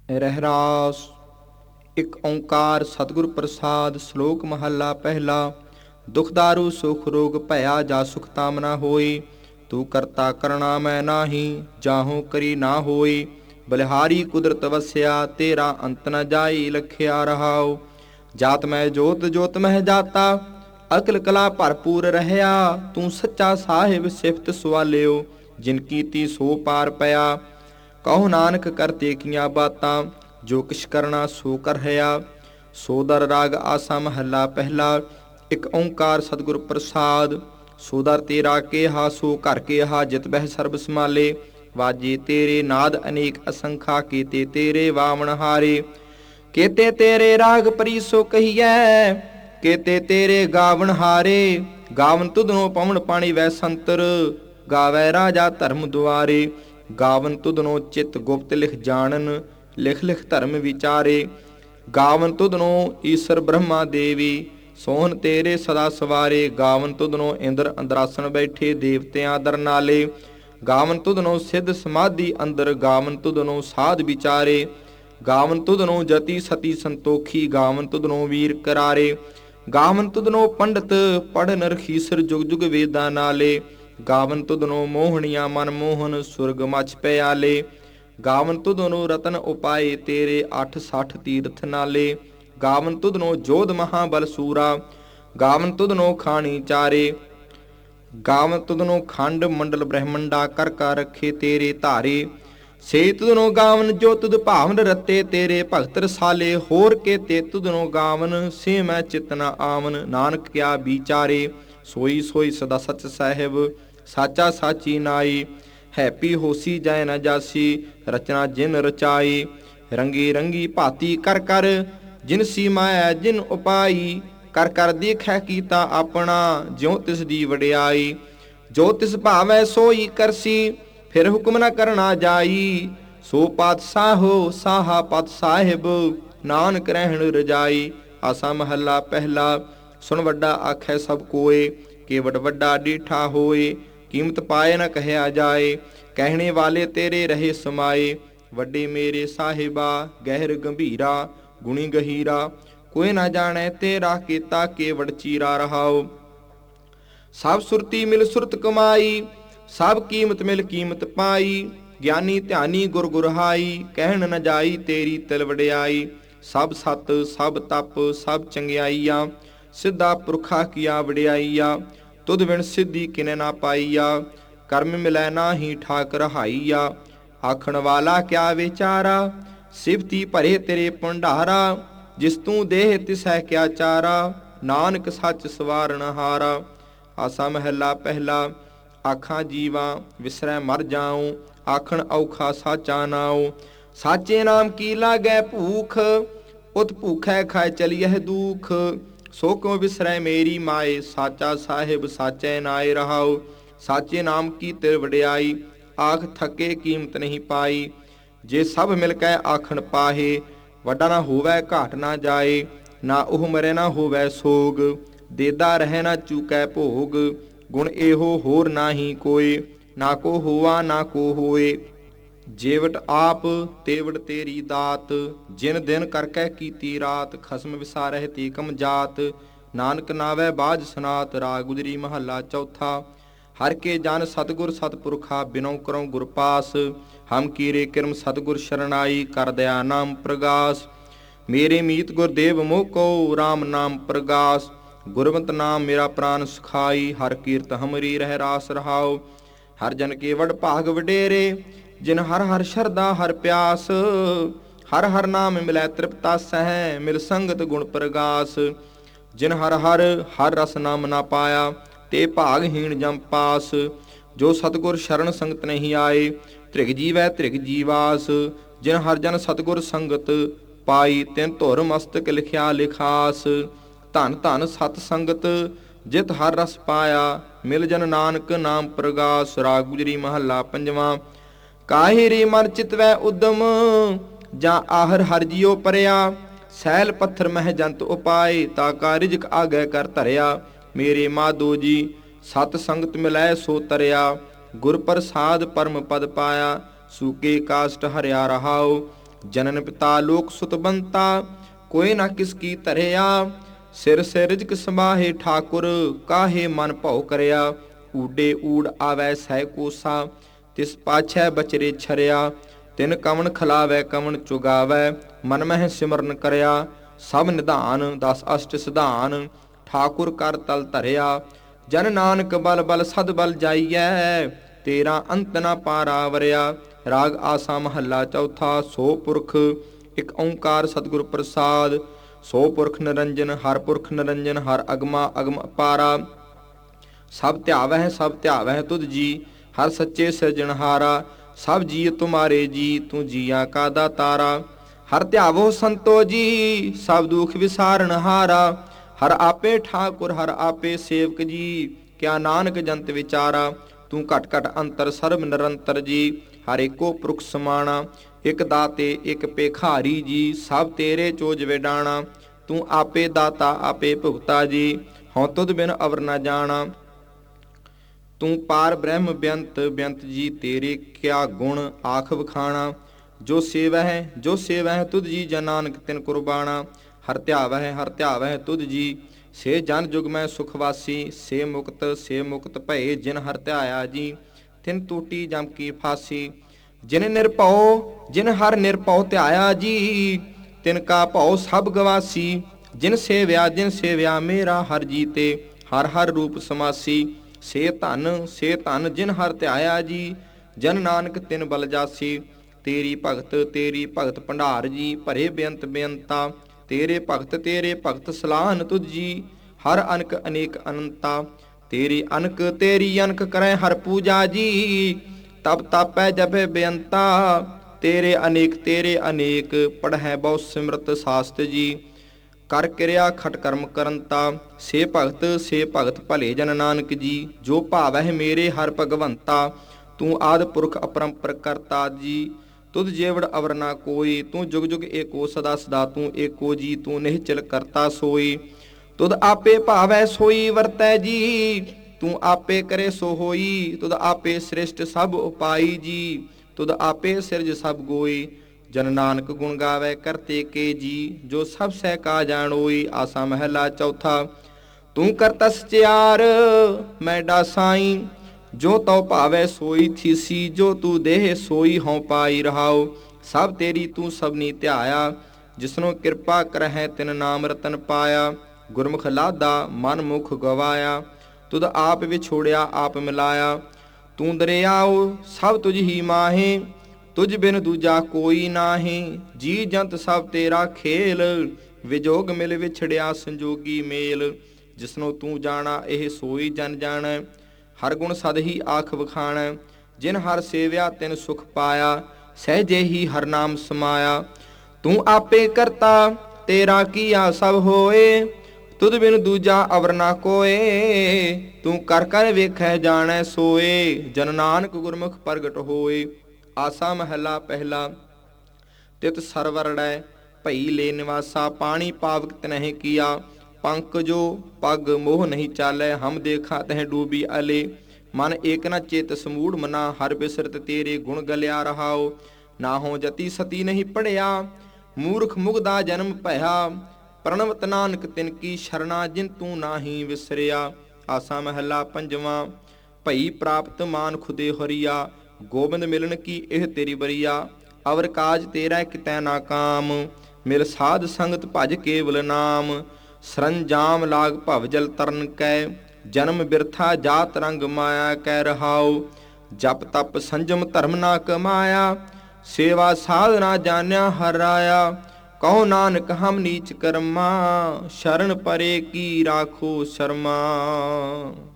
ਰਹਿਰਾਸ। ਇਕ ਓਂਕਾਰ ਸਤਿਗੁਰ ਪ੍ਰਸਾਦ। ਸ਼ਲੋਕ ਮਹੱਲਾ ਪਹਿਲਾ। ਦੁਖਦਾਰੂ ਸੁਖ ਰੋਗ ਭਇਆ ਜਾ ਸੁਖ ਤਾਮਨਾ ਹੋਈ। ਤੂੰ ਕਰਤਾ ਕਰਣਾ ਮੈਂ ਨਾਹੀ, ਜਾਹੋਂ ਕਰੀ ਨਾ ਹੋਈ। ਬਲਿਹਾਰੀ ਕੁਦਰਤ ਵਸਿਆ, ਤੇਰਾ ਅੰਤ ਨ ਜਾਈ। ਲਖਿਆ ਰਹਾਉ। ਜਾਤ ਮੈਂ ਜੋਤ, ਜੋਤ ਮਹਿ ਜਾਤਾ, ਅਕਲ ਕਲਾ ਭਰਪੂਰ ਰਹਿਆ। ਤੂੰ ਸੱਚਾ ਸਾਹਿਬ ਸਿਫਤ ਸੁਆਲਿਓ, ਜਿਨ ਕੀਤੀ ਸੋ ਪਾਰ ਪਿਆ। ਕਹੋ ਨਾਨਕ ਕਰਤੇ ਕੀਆਂ ਬਾਤਾਂ, ਜੋ ਕਿਛ ਕਰਨਾ ਸੋ ਕਰ ਰਿਹਾ। ਸੋਦਰ ਰਾਗ ਆਸਾ ਮਹੱਲਾ ਪਹਿਲਾ। ਇਕ ਓਂਕਾਰ ਸਤਿਗੁਰ ਪ੍ਰਸਾਦ। ਸੋਦਰ ਤੇਰਾ ਕੇਹਾ ਸੋ ਘਰ ਕੇਹਾ, ਜਿਤ ਬਹਿ ਸਰਬ ਸਮਾਲੇ। ਵਾਜੇ ਤੇਰੇ ਨਾਦ ਅਨੇਕ ਅਸੰਖਾ, ਕੀਤੇ ਤੇਰੇ ਵਾਵਣ ਹਾਰੇ। ਕੀਤੇ ਤੇਰੇ ਰਾਗ ਪਰੀ ਸੋ ਕਹੀਐ, ਕੀਤੇ ਤੇਰੇ ਗਾਵਣ ਹਾਰੇ। ਗਾਵਨ ਤੁਧਨੋਂ ਪਵਨ ਪਾਣੀ ਵੈ ਸੰਤਰ, ਗਾਵੈ ਰਾਜਾ ਧਰਮ ਦੁਆਰੇ। ਗਾਵਨ ਤੁਧਨੋਂ ਚਿਤ ਗੁਪਤ ਲਿਖ ਜਾਣਨ, ਲਿਖ ਲਿਖ ਧਰਮ ਵਿਚਾਰੇ। ਗਾਵਨ ਤੁਧਨੋਂ ਈਸਰ ਬ੍ਰਹਮਾ ਦੇਵੀ, ਸੋਹਣ ਤੇਰੇ ਸਦਾ ਸਵਾਰੇ। ਗਾਵਨ ਤੁਧਨੋਂ ਇੰਦਰ ਅੰਦਰਾਸਣ ਬੈਠੇ, ਦੇਵਤਿਆਂ ਦਰ ਨਾਲੇ। ਗਾਵਨ ਤੁਧਨੋਂ ਸਿੱਧ ਸਮਾਧੀ ਅੰਦਰ, ਗਾਵਨ ਤੁਧਨੋਂ ਸਾਧ ਵਿਚਾਰੇ। ਗਾਵਨ ਤੁਧਨੋਂ ਜਤੀ ਸਤੀ ਸੰਤੋਖੀ, ਗਾਵਨ ਤੁਧਨੋਂ ਵੀਰ ਕਰਾਰੇ। ਗਾਵਨ ਤੁਧਨੋਂ ਪੰਡਤ ਪੜਨ ਰਖੀਸਰ, ਜੁਗ ਜੁਗ ਵੇਦਾਂ ਨਾਲੇ। ਗਾਵਨ ਤੁਧਨੋਂ ਮੋਹਣੀਆਂ ਮਨ ਮੋਹਨ, ਸੁਰਗ ਮਛ ਪਿਆਲੇ। ਗਾਵਨ ਤੁਧਨੋਂ ਰਤਨ ਉਪਾਏ, ਤੇਰੇ 68 ਤੀਰਥ ਨਾਲੇ। ਗਾਵਨ ਤੁਧਨੋਂ ਜੋਧ ਮਹਾਬਲ ਸੂਰਾ, ਗਾਵਨ ਤੁਧਨੋਂ ਖਾਣੀ ਚਾਰੇ। ਗਾਵਨ ਤੁਧਨੋਂ ਖੰਡ ਮੰਡਲ ਬ੍ਰਹਮੰਡਾ, ਕਰ ਕਰ ਰੱਖੇ ਤੇਰੇ ਧਾਰੇ। ਸੇ ਤੁਧਨੋਂ ਗਾਵਨ ਜੋ ਤੁਧ ਭਾਵਨ ਰਤੇ, ਤੇਰੇ ਭਗਤ ਰਸਾਲੇ। ਹੋਰ ਕੇਤੇ ਤੁਧਨੋਂ ਗਾਵਨ, ਸੇ ਮੈਂ ਚਿਤ ਨ ਆਵਨ। ਨਾਨਕ ਕਿਆ ਵਿਚਾਰੇ, ਸੋਈ ਸੋਈ ਸਦਾ ਸਚ ਸਾਹਿਬ, ਸਾਚਾ ਸਾਚੀ ਨਾਈ। ਹੈਪੀ ਹੋਸੀ ਜੈ ਨ ਜਾਸੀ, ਰਚਨਾ ਜਿਨ ਰਚਾਈ। ਰੰਗੀ ਰੰਗੀ ਭਾਤੀ ਕਰ ਕਰ, ਜਿਨ ਸੀ ਮਾਇਆ ਜਿਨ ਉਪਾਈ। ਕਰ ਕਰ ਦੇਖੈ ਕੀਤਾ ਆਪਣਾ, ਜਿਉ ਤਿਸ ਦੀ ਵਡਿਆਈ। ਜੋ ਤਿਸ ਭਾਵੈ ਸੋਈ ਕਰਸੀ, ਫਿਰ ਹੁਕਮ ਨ ਕਰਨਾ ਜਾਈ। ਸੋ ਪਾਤਸ਼ਾਹੋ ਸਾਹਾ ਪਤ ਸਾਹਿਬ, ਨਾਨਕ ਰਹਿਣ ਰਜਾਈ। ਆਸਾ ਮਹੱਲਾ ਪਹਿਲਾ। ਸੁਣ ਵੱਡਾ ਆਖੈ ਸਭ ਕੋਏ, ਕੇਵਟ ਵੱਡਾ ਡੀਠਾ ਹੋਏ। ਕੀਮਤ ਪਾਏ ਨ ਕਹਿਆ ਜਾਏ, ਕਹਿਣੇ ਵਾਲੇ ਤੇਰੇ ਰਹੇ ਸਮਾਏ। ਵੱਡੇ ਮੇਰੇ ਸਾਹਿਬਾ ਗਹਿਰ ਗੰਭੀਰਾ, ਗੁਣੀ ਗਹੀਰਾ। ਕੋਈ ਨਾ ਜਾਣੈ ਤੇਰਾ ਕੀਤਾ, ਕੇਵਟ ਚੀਰਾ ਰਹਾਉ। ਸਭ ਸੁਰਤੀ ਮਿਲ ਸੁਰਤ ਕਮਾਈ, ਸਭ ਕੀਮਤ ਮਿਲ ਕੀਮਤ ਪਾਈ। ਗਿਆਨੀ ਧਿਆਨੀ ਗੁਰ ਗੁਰਹਾਈ, ਕਹਿਣ ਨ ਜਾਈ ਤੇਰੀ ਤਿਲ ਵਡਿਆਈ। ਸਭ ਸਤ ਸਭ ਤਪ ਸਭ ਚੰਗਿਆਈਆ, ਸਿੱਧਾ ਪੁਰਖਾ ਕੀਆ ਵਡਿਆਈਆ। ਤੁਧ ਵਿਣ ਸਿੱਧੀ ਕਿਨੇ ਨਾ ਪਾਈਆ, ਕਰਮ ਮਿਲੈ ਨਾਹੀ ਠਾਕ ਰਹਾਈਆ। ਆਖਣ ਵਾਲਾ ਕਿਆ ਵਿਚਾਰਾ, ਸਿਫਤੀ ਭਰੇ ਤੇਰੇ ਭੰਡਾਰਾ। ਜਿਸ ਤੂੰ ਦੇਹ ਤਿਸੈ ਕਿਆ ਚਾਰਾ, ਨਾਨਕ ਸੱਚ ਸਵਾਰਨ ਹਾਰਾ। ਆਸਾ ਮਹੱਲਾ ਪਹਿਲਾ। ਆਖਾਂ ਜੀਵਾ ਵਿਸਰੈ ਮਰ ਜਾਉ, ਆਖਣ ਔਖਾ ਸਾਚਾ ਨਾਉ। ਸਾਚੇ ਨਾਮ ਕੀ ਲਾਗੈ ਭੂਖ, ਉਤ ਭੂਖੈ ਖਾਇ ਚਲੀਐ ਦੂਖ। ਸੋ ਕਿਉ ਵਿਸਰੈ ਮੇਰੀ ਮਾਏ, ਸਾਚਾ ਸਾਹਿਬ ਸਾਚੈ ਨਾਏ ਰਹਾਉ। ਸਾਚੇ ਨਾਮ ਕੀ ਤਿਰ ਵਡਿਆਈ, ਆਖ ਥਕੇ ਕੀਮਤ ਨਹੀਂ ਪਾਈ। ਜੇ ਸਭ ਮਿਲ ਕੇ ਆਖਣ ਪਾਹੇ, ਵੱਡਾ ਨਾ ਹੋਵੈ ਘਾਟ ਨਾ ਜਾਏ। ਨਾ ਉਹ ਮਰੇ ਨਾ ਹੋਵੈ ਸੋਗ, ਦੇਦਾ ਰਹਿ ਨਾ ਚੂਕੈ ਭੋਗ। ਗੁਣ ਇਹੋ ਹੋਰ ਨਾਹੀ ਕੋਏ, ਨਾ ਕੋ ਹੋਵਾ ਨਾ ਕੋ ਹੋਏ। ਜੇਵਟ ਆਪ ਤੇਵਟ ਤੇਰੀ ਦਾਤ, ਜਿਨ ਦਿਨ ਕਰਕੇ ਕੀਤੀ ਰਾਤ। ਖਸਮ ਵਿਸਾਰਹਿ ਤੀ ਕਮ ਜਾਤ, ਨਾਨਕ ਨਾਵੈ ਬਾਝ ਸਨਾਤ। ਰਾਗ ਗੁਜਰੀ ਮਹੱਲਾ ਚੌਥਾ। ਹਰ ਕੇ ਜਨ ਸਤਿਗੁਰ ਸਤਿਪੁਰਖਾ, ਬਿਨਉ ਕਰਉ ਗੁਰ ਪਾਸ। ਹਮ ਕੀਰੇ ਕਿਰਮ ਸਤਿਗੁਰ ਸ਼ਰਨਾਈ, ਕਰ ਦਇਆ ਨਾਮ ਪ੍ਰਗਾਸ। ਮੇਰੇ ਮੀਤ ਗੁਰਦੇਵ ਮੋਹ ਕੋ, ਰਾਮ ਨਾਮ ਪ੍ਰਗਾਸ। ਗੁਰਵੰਤ ਨਾਮ ਮੇਰਾ ਪ੍ਰਾਨ ਸੁਖਾਈ, ਹਰ ਕੀਰਤ ਹਮਰੀ ਰਹਿ ਰਾਸ ਰਹਾਉ। ਹਰ ਜਨ ਕੇ ਵਡ ਭਾਗ ਵਡੇਰੇ, ਜਿਨ ਹਰ ਹਰ ਸ਼ਰਧਾ ਹਰ ਪਿਆਸ। ਹਰ ਹਰ ਨਾਮ ਮਿਲੈ ਤ੍ਰਿਪਤਾ ਸਹਿ, ਮਿਲ ਸੰਗਤ ਗੁਣ ਪ੍ਰਗਾਸ। ਜਿਨ ਹਰ ਹਰ ਹਰ ਰਸ ਨਾਮ ਨਾ ਪਾਇਆ, ਤੇ ਭਾਗਹੀਣ ਜਮ ਪਾਸ। ਜੋ ਸਤਿਗੁਰ ਸ਼ਰਨ ਸੰਗਤ ਨਹੀਂ ਆਏ, ਧ੍ਰਿਗ ਜੀਵੈ ਧ੍ਰਿਗ ਜੀਵਾਸ। ਜਿਨ ਹਰ ਜਨ ਸਤਿਗੁਰ ਸੰਗਤ ਪਾਈ, ਤਿਨ ਧੁਰ ਮਸਤਕ ਲਿਖਿਆ ਲਿਖਾਸ। ਧਨ ਧਨ ਸਤ ਸੰਗਤ, ਜਿਤ ਹਰ ਰਸ ਪਾਇਆ, ਮਿਲ ਜਨ ਨਾਨਕ ਨਾਮ ਪ੍ਰਗਾਸ। ਰਾਗ ਗੁਜਰੀ ਮਹੱਲਾ ਪੰਜਵਾਂ। ਕਾਹੇ ਰੇ ਮਨ ਚਿਤ ਵੈ ਉਦਮ, ਜਾਂ ਆਹਰ ਹਰ ਜੀਉ ਪਰਿਆ। ਸੈਲ ਪੱਥਰ ਮਹਿ ਜੰਤ ਉਪਾਏ, ਤਾ ਕਾ ਰਿਜਕ ਆਗੈ ਕਰ ਧਰਿਆ। ਮੇਰੇ ਮਾਧੋ ਜੀ ਸਤ ਸੰਗਤ ਮਿਲੈ ਸੋ ਤਰਿਆ। ਗੁਰ ਪ੍ਰਸਾਦ ਪਰਮ ਪਦ ਪਾਇਆ, ਸੂਕੇ ਕਾਸ਼ਟ ਹਰਿਆ ਰਹਾਉ। ਜਨਨ ਪਿਤਾ ਲੋਕ ਸੁਤ ਬੰਤਾ, ਕੋਈ ਨਾ ਕਿਸ ਕੀ ਧਰਿਆ। ਸਿਰ ਸਿਰਜਕ ਸਮਾਹੇ ਠਾਕੁਰ, ਕਾਹੇ ਮਨ ਭਉ ਕਰਿਆ। ਊਡੇ ਊੜ ਆਵੈ ਸਹਿ ਕੋਸਾ, ਤਿਸ ਪਾਛੈ ਬਚਰੇ ਛਰਿਆ। ਤਿਨ ਕਵਣ ਖਲਾਵੈ ਕਵਣ ਚੁਗਾਵੈ, ਮਨ ਮਹਿ ਸਿਮਰਨ ਕਰਿਆ। ਸਭ ਨਿਧਾਨ 10 ਅਸ਼ਟ ਸਿਧਾਨ, ਠਾਕੁਰ ਕਰ ਤਲ ਧਰਿਆ। ਜਨ ਨਾਨਕ ਬਲ ਬਲ ਸਦ ਬਲ ਜਾਈਐ, ਤੇਰਾ ਅੰਤ ਨ ਪਾਰਾਵਰਿਆ। ਰਾਗ ਆਸਾ ਮਹੱਲਾ ਚੌਥਾ। ਸੋ ਪੁਰਖ ਇਕ ਓੰਕਾਰ ਸਤਿਗੁਰ ਪ੍ਰਸਾਦ, ਸੋ ਪੁਰਖ ਨਿਰੰਜਨ ਹਰ ਪੁਰਖ ਨਿਰੰਜਨ, ਹਰ ਅਗਮਾ ਅਗਮ ਅਪਾਰਾ। ਸਭ ਧਿਆਵਹਿ ਸਭ ਧਿਆਵਹਿ ਤੁਧ ਜੀ, ਹਰ ਸੱਚੇ ਸਿਰਜਣਹਾਰਾ। ਸਭ ਜੀਅ ਤੁਮਾਰੇ ਜੀ, ਤੂੰ ਜੀਆਂ ਕਾ ਦਾਤਾਰਾ। ਹਰ ਧਿਆਵੋ ਸੰਤੋ ਜੀ, ਸਭ ਦੁਖ ਵਿਸਾਰਨ ਹਾਰਾ। ਹਰ ਆਪੇ ਠਾਕੁਰ ਹਰ ਆਪੇ ਸੇਵਕ ਜੀ, ਕਿਆ ਨਾਨਕ ਜੰਤ ਵਿਚਾਰਾ। ਤੂੰ ਘਟ ਘਟ ਅੰਤਰ ਸਰਬ ਨਿਰੰਤਰ ਜੀ, ਹਰ ਏਕੋ ਪੁਰਖ ਸਮਾਣਾ। ਇਕ ਦਾਤੇ ਇਕ ਭੇਖਾਰੀ ਜੀ, ਸਭ ਤੇਰੇ ਚੋਜ ਵਿਡਾਣਾ। ਤੂੰ ਆਪੇ ਦਾਤਾ ਆਪੇ ਭੁਗਤਾ ਜੀ, ਹਉ ਤੁਧ ਬਿਨ ਅਵਰ ਨ ਜਾਣਾ। ਤੂੰ ਪਾਰ ਬ੍ਰਹਮ ਬੇਅੰਤ ਬੇਅੰਤ ਜੀ, ਤੇਰੇ ਕਿਆ ਗੁਣ ਆਖ ਵਖਾਣਾ। ਜੋ ਸੇਵਹਿ ਤੁਧ ਜੀ, ਜਨ ਨਾਨਕ ਤਿਨ ਕੁਰਬਾਣਾ। ਹਰ ਧਿਆਵਹਿ ਤੁਧ ਜੀ, ਸੇ ਜਨ ਜੁਗ ਮੈਂ ਸੁਖ ਵਾਸੀ। ਸੇ ਮੁਕਤ ਭਏ ਜਿਨ ਹਰ ਧਿਆਇਆ ਜੀ, ਤਿਨ ਟੂਟੀ ਜਮ ਕੀ ਫਾਸੀ। ਜਿਨ ਹਰ ਨਿਰਭਉ ਧਿਆਇਆ ਜੀ, ਤਿਨ ਕਾ ਭਉ ਸਭ ਗਵਾਸੀ। ਜਿਨ ਸੇਵਿਆ ਮੇਰਾ ਹਰ ਜੀਤੇ, ਹਰ ਹਰ ਰੂਪ ਸਮਾਸੀ। ਸੇ ਧਨ ਜਿਨ ਹਰ ਧਿਆਇਆ ਜੀ, ਜਨ ਨਾਨਕ ਤਿਨ ਬਲ ਜਾਸੀ। ਤੇਰੀ ਭਗਤ ਭੰਡਾਰ ਜੀ, ਭਰੇ ਬੇਅੰਤ ਬੇਅੰਤਾ। ਤੇਰੇ ਭਗਤ ਸਲਾਹਨ ਤੁਧ ਜੀ, ਹਰ ਅਨਕ ਅਨੇਕ ਅਨੰਤਾ। ਤੇਰੀ ਅਨਕ ਕਰੈ ਹਰ ਪੂਜਾ ਜੀ, ਤਪ ਤਾਪੈ ਜਪੈ ਬੇਅੰਤਾ। ਤੇਰੇ ਅਨੇਕ ਪੜ੍ਹੈ ਬਹੁ ਸਿਮਰਤ ਸਾਸਤ ਜੀ, ਕਰ ਕਿਰਿਆ ਖਟ ਕਰਮ ਕਰੰਤਾ। ਸੇ ਭਗਤ ਭਲੇ ਜਨ ਨਾਨਕ ਜੀ, ਜੋ ਭਾਵਹਿ ਮੇਰੇ ਹਰ ਭਗਵੰਤਾ। ਤੂੰ ਆਦਿ ਪੁਰਖ ਅਪਰੰਪਰ ਕਰਤਾ ਜੀ, ਤੁਧ ਜੇਵੜ ਅਵਰ ਨਾ ਕੋਈ। ਤੂੰ ਜੁਗ ਜੁਗ ਏਕੋ ਸਦਾ ਸਦਾ ਤੂੰ ਏਕੋ ਜੀ, ਤੂੰ ਨਿਹਚਲ ਕਰਤਾ ਸੋਈ। ਤੁਧ ਆਪੇ ਭਾਵੈ ਸੋਈ ਵਰਤੈ ਜੀ, ਤੂੰ ਆਪੇ ਕਰੇ ਸੋ ਹੋਈ। ਤੁਧ ਆਪੇ ਸ੍ਰਿਸ਼ਟ ਸਭ ਉਪਾਈ ਜੀ, ਤੁਧ ਆਪੇ ਸਿਰਜ ਸਭ ਗੋਈ। ਜਨ ਨਾਨਕ ਗੁਣ ਗਾਵੈ ਕਰਤੇ ਕੇ ਜੀ, ਜੋ ਸਭ ਸਹਿ ਕਾ ਜਾਣੋਈ। ਆਸਾ ਮਹਿਲਾ ਚੌਥਾ। ਤੂੰ ਕਰਤਾ ਸਚਿਆਰ ਮੈਂ ਡਾਸਾਈ, ਜੋ ਤਉ ਭਾਵੈ ਸੋਈ ਥੀਸੀ। ਜੋ ਤੂੰ ਦੇਹ ਸੋਈ ਹਉ ਪਾਈ ਰਹਾਉ। ਸਭ ਤੇਰੀ ਤੂੰ ਸਭਨੀ ਧਿਆਇਆ, ਜਿਸਨੋਂ ਕਿਰਪਾ ਕਰਹਿ ਤਿਨ ਨਾਮ ਰਤਨ ਪਾਇਆ। ਗੁਰਮੁਖ ਲਾਦਾ ਮਨ ਮੁਖ ਗਵਾਇਆ, ਤੁਧ ਆਪ ਵਿਛੋੜਿਆ ਆਪ ਮਿਲਾਇਆ। ਤੂੰ ਦਰਿਆਉ ਸਭ ਤੁਝ ਹੀ ਮਾਹੇ, ਤੁਝ ਬਿਨ ਦੂਜਾ ਕੋਈ ਨਾਹੀਂ। ਜੀ ਜੰਤ ਸਭ ਤੇਰਾ ਖੇਲ, ਵਿਜੋਗ ਮਿਲ ਵਿਛੜਿਆ ਸੰਜੋਗੀ ਮੇਲ। ਜਿਸਨੋਂ ਤੂੰ ਜਾਣਾ ਇਹ ਸੋਈ ਜਨ ਜਾਣੈ, ਹਰ ਗੁਣ ਸਦ ਹੀ ਆਖ ਵਖਾਣੈ। ਜਿਨ ਹਰ ਸੇਵਿਆ ਤਿਨ ਸੁਖ ਪਾਇਆ, ਸਹਿਜੇ ਹੀ ਹਰ ਨਾਮ ਸਮਾਇਆ। ਤੂੰ ਆਪੇ ਕਰਤਾ ਤੇਰਾ ਕੀਆ ਸਭ ਹੋਏ, ਤੁਧ ਬਿਨ ਦੂਜਾ ਅਵਰ ਨਾ ਕੋਏ। ਤੂੰ ਕਰ ਕਰ ਵੇਖੈ ਜਾਣੈ ਸੋਏ, ਜਨ ਨਾਨਕ ਗੁਰਮੁਖ ਪ੍ਰਗਟ ਹੋਏ। ਆਸਾ ਮਹਿਲਾ ਪਹਿਲਾ। ਤਿਤ ਸਰਵਰੜੈ ਭਈ ਲੈ ਨਿਵਾਸਾ, ਪਾਣੀ ਪਾਵਕ ਤਨਹਿ ਕੀਆ। ਪੰਕਜੋ ਪਗ ਮੋਹ ਨਹੀਂ ਚਾਲੈ, ਹਮ ਦੇਖਾ ਤਹਿ ਡੂਬੀ ਅਲੇ। ਮਨ ਏਕ ਨ ਚਿਤ ਸਮੂੜ ਮਨਾ, ਹਰ ਬਿਸਰਤ ਤੇਰੇ ਗੁਣ ਗਲਿਆ ਰਹਾਉ। ਨਾਹੋ ਜਤੀ ਸਤੀ ਨਹੀਂ ਪੜਿਆ, ਮੂਰਖ ਮੁਗਦਾ ਜਨਮ ਭਇਆ। ਪ੍ਰਣਵਤ ਨਾਨਕ ਤਿਨ ਕੀ ਸ਼ਰਣਾ, ਜਿਨ ਤੂੰ ਨਾਹੀ ਵਿਸਰਿਆ। ਆਸਾ ਮਹਿਲਾ ਪੰਜਵਾਂ। ਭਈ ਪ੍ਰਾਪਤ ਮਾਨ ਖੁਦੇ ਹਰੀਆ, ਗੋਬਿੰਦ ਮਿਲਨ ਕੀ ਇਹ ਤੇਰੀ ਬਰੀਆ। ਅਵਰ ਕਾਜ ਤੇਰਾ ਕਿਤੈ ਨਾ ਕਾਮ, ਮਿਲ ਸਾਧ ਸੰਗਤ ਭਜ ਕੇਵਲ ਨਾਮ। ਸਰੰਜਾਮ ਲਾਗ ਭਵ ਜਲ ਤਰਨ ਕੈ, ਜਨਮ ਬਿਰਥਾ ਜਾਤ ਰੰਗ ਮਾਇਆ ਕੈ ਰਹਾਉ। ਜਪ ਤਪ ਸੰਜਮ ਧਰਮ ਨਾ ਕਮਾਇਆ, ਸੇਵਾ ਸਾਧ ਨਾ ਜਾਣਿਆ ਹਰ ਰਾਇਆ। ਕਹੋ ਨਾਨਕ ਹਮ ਨੀਚ ਕਰਮਾ, ਸ਼ਰਨ ਪਰੇ ਕੀ ਰਾਖੋ ਸ਼ਰਮਾ।